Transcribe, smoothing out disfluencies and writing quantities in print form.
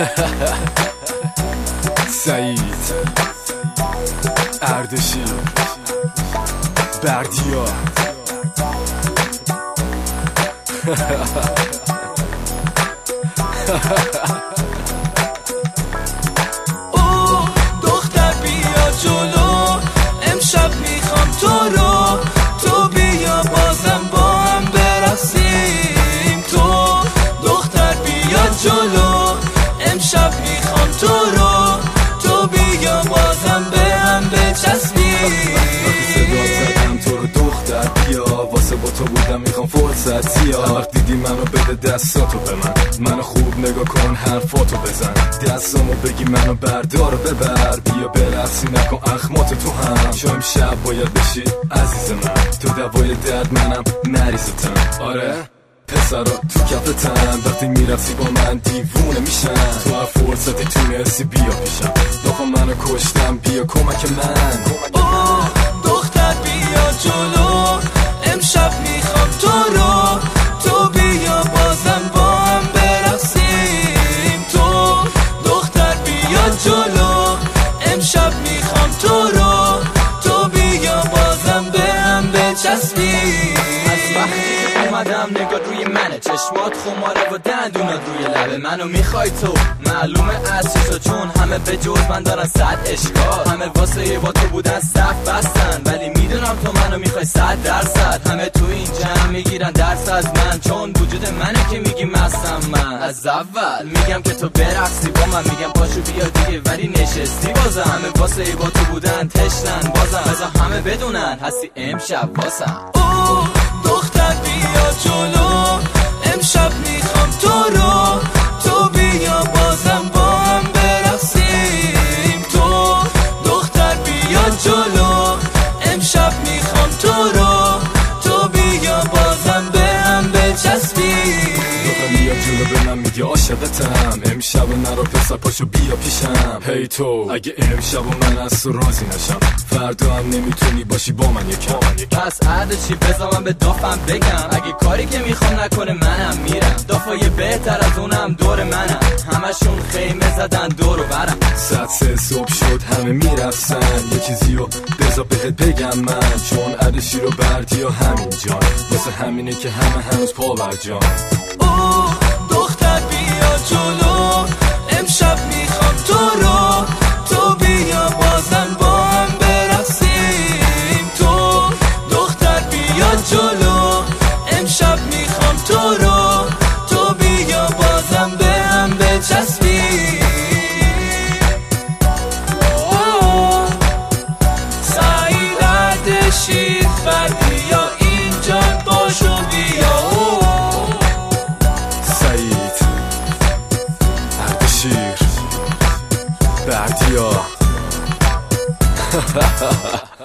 سعید اردشیر بردیا او دختر بیا جلو، امشب میخوام تو رو، تو بیا بازم با هم برقصیم. تو دختر بیا جلو، امشب میخوام تو رو، تو بیا بازم به هم بچسبیم. تو رو دختر بیا، واسه با تو بودم میخوام فرصت یا وقت دیدی منو بده دستاتو به منو خوب نگاه کن حرفاتو بزن، دستامو بگی منو بردار و ببر، بیا برقصی نکن اخماتو تو هم، چون امشب باید بشی عزیز من، تو دوای درد منم مریضتم. آره پسرا تو کفتم، وقتی میرقصی با من دیوونه میشن، تو هر فرصتی تونستی بیا پیشم، داخل منو کشتم بیا کمک من. اوه دختر بیا جلو، امشب میخوام تو رو، تو بیا بازم با هم برقصیم. تو دختر بیا جلو، امشب میخوام تو رو، تو بیا بازم به هم بچسبیم. از وقتی اومدم نگاه روی منه، چشمات خماره و دندونات روی لبه، منو میخوای تو معلومه از چیزا، چون همه به جز من دارن 100 اشکال، همه واسه با تو بودن صف بستن، ولی میدونم تو منو میخوای 100%، همه تو این جمع میگیرن درس از من، چون وجود منه که میگی مستم. من از اول میگم که تو برقصی با من، میگم پاشو بیا دیگه ولی نشستی بازم، همه واسه با تو بودن تشنن بازم، بذار همه بدونن هستی امشب واسم. اوه دختر بیا جلو، امشب میخوام تو رو، تو بیا بازم با هم برقصیم. تو دختر بیا جلو، امشب میخوام تو رو، تو بیا بازم به هم بچسبیم. بیا جلو به من میگه عاشقتم، امشب نرو پسر پاشو بیا پیشم. هی تو اگه امشب من از تو راضی نشم، فردا هم نمیتونی باشی با من یکم. پس اردشیر بذار من به دافم بگم، اگه کاری که میخوام نکنه منم میرم، دافای بهتر از اونم دور منم، همشون خیمه زدن دور و برم. 100 صبح شد همه میرفتن، یه چیزیو بذار بهت بگم من، چون اردشیر و بردیا همین جان، واسه همینه که همه هنوز پا بر جان. اوه دختر بیا جلو، امشب میخوام تو رو، تو بیا بازم با هم برقصیم. تو دختر بیا جلو، امشب میخوام تو رو، تو بیا بازم به هم بچسبیم. سعید اردشیر بردیا اینجا باشو بیا. سعید اردشیر بردیا